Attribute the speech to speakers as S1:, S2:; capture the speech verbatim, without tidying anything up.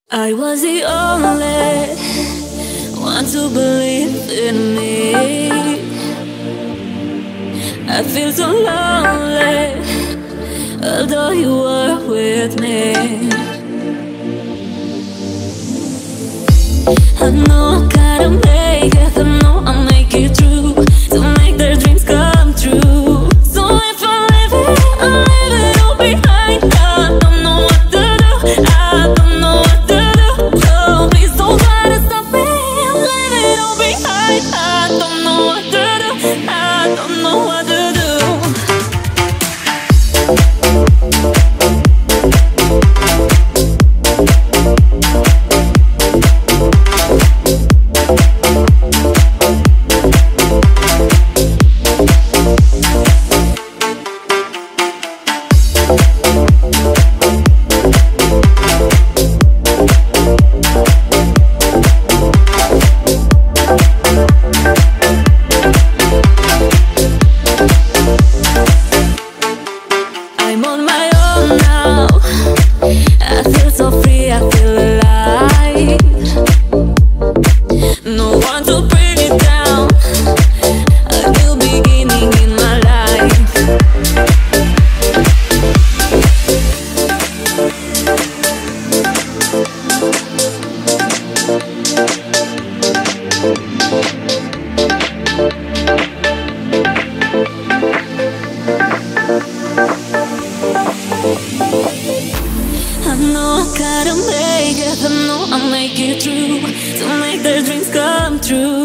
S1: I was the only one to believe in me. I feel so lonely, although you were with me. I know I gotta make it, I know I'll make it through, to make their dreams come true. So if I leave it, I'll leave it all behind. I don't know what to do, I don't know what to do. So please don't try to stop me, I'll leave it all behind. I don't know what to do, I don't know what to do. I'm on my own now, I feel so free, I feel alive. No one to bring me down, a new beginning in my life. I know I gotta make it, I know I'll make it through, to make their dreams come true.